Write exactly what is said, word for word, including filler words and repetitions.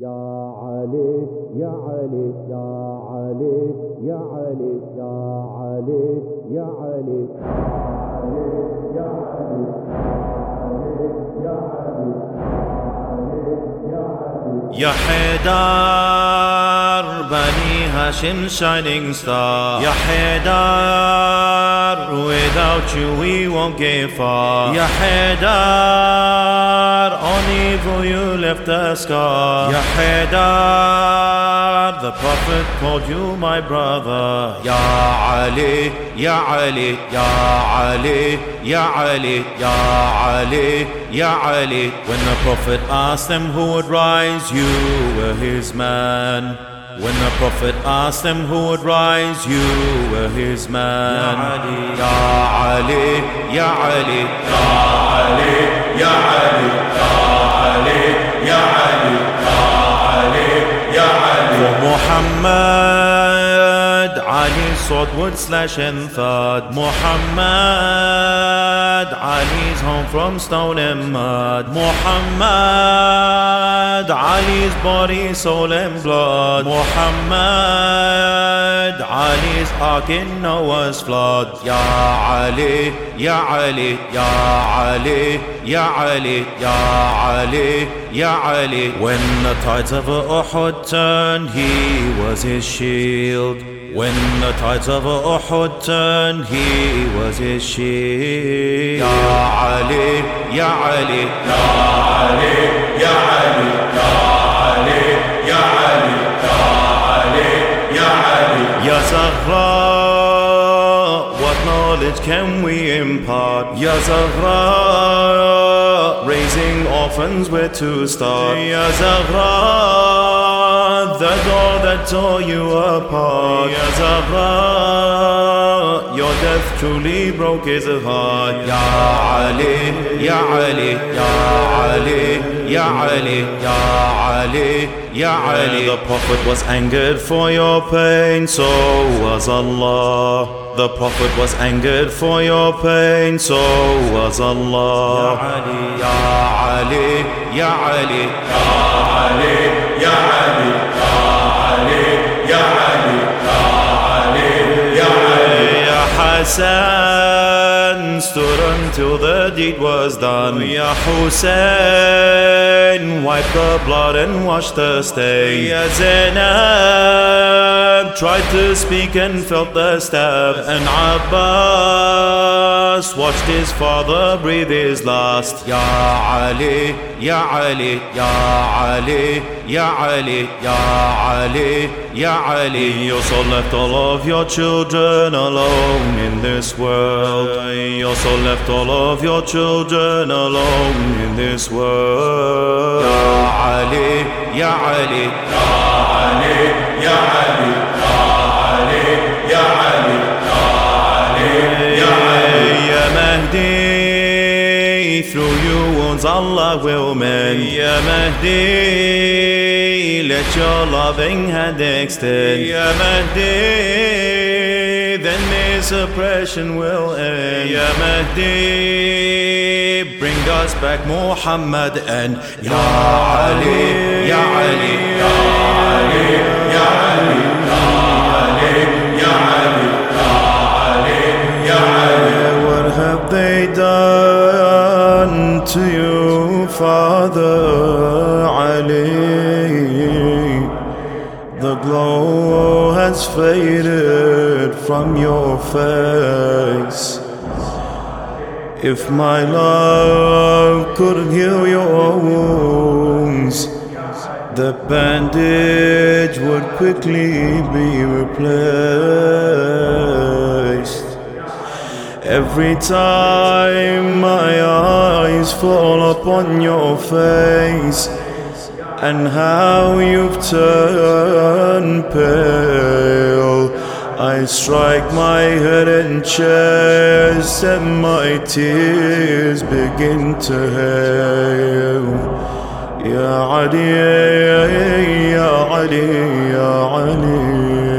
Ya Ali, Ya Ali, Ya Ali, Ya Ali, Ya Ali, Ya Ali, Ya Ali, Ya Ali, Ya Haidar, Bani Hashim shining star. Ya Haidar, without you we won't get far. Ya Haidar, on evil you left a scar. Ya Haidar, the Prophet called you my brother. Ya Ali, Ya Ali, Ya Ali, Ya Ali, Ya Ali, Ya Ali. When the Prophet asked them who would rise, you were his man. When the Prophet asked them who would rise, you were his man. Ya Ali, Ya Ali, Ya Ali, Ya Ali, Ya Ali, Ya Ali, Ya Ali, Ya Ali, Ya Ali. For Muhammad, Ali's sword would slash and thud. Muhammad, Ali's home from stone and mud. Muhammad, Ali's body, soul and blood. Muhammad, Ali's ark in Noah's flood. Ya Ali, Ya Ali, Ya Ali, Ya Ali, Ya Ali, Ya Ali. When the tides of Uhud turned, he was his shield. When the tides of Uhud turned, he was his shield. Ya Ali, Ya Ali, Ya Ali, Ya Ali, Ya Ali, Ya Ali, Ya Ali, Ya Ali. Ya Zahra, what knowledge can we impart? Ya Zahra, raising orphans where to start. Ya Zahra, the door that tore you apart. Ya Zahra, your death truly broke his heart. Ya Ali, Ya Ali, Ya Ali, Ya Ali, Ya Ali, Ya Ali. The Prophet was angered for your pain, so was Allah. The Prophet was angered for your pain, so was Allah. Ya Ali, Ya Ali, Ya Ali, Ya Ali, Ya Ali, Ya Ali, Ya Ali, Ya Ali, Ya Ali. Ya Hassan stood until the deed was done. Ya Hussein wiped the blood and washed the stain. Ya Zainab tried to speak and felt the stab. And Abbas watched his father breathe his last. Ya Ali, Ya Ali, Ya Ali, Ya Ali, Ya Ali, Ya Ali. You also left all of your children alone in this world. You also left all of your children alone in this world. Ya Ali, Ya Ali, Ya Ali, Ya Ali, Ya Ali, Ya Ali, Ya Ali, Ya Ali. Ya Mahdi, through you wounds Allah will mend. Ya Mahdi, let your loving hand extend. Ya Mahdi, then this oppression will end. Ya Mahdi, bring us back Muhammad and Ya Ali, Ya Ali, Ya Ali, Ya Ali, Ya Ali, Ya Ali, Ya Ali, Ya Ali. What have they done to you, Father Ali? The glow has faded from your face. If my love could heal your wounds, the bandage would quickly be replaced. Every time my eyes fall upon your face, and how you've turned pale, I strike my head in chest and my tears begin to hail. Ya Ali, Ya Ali, Ya Ali.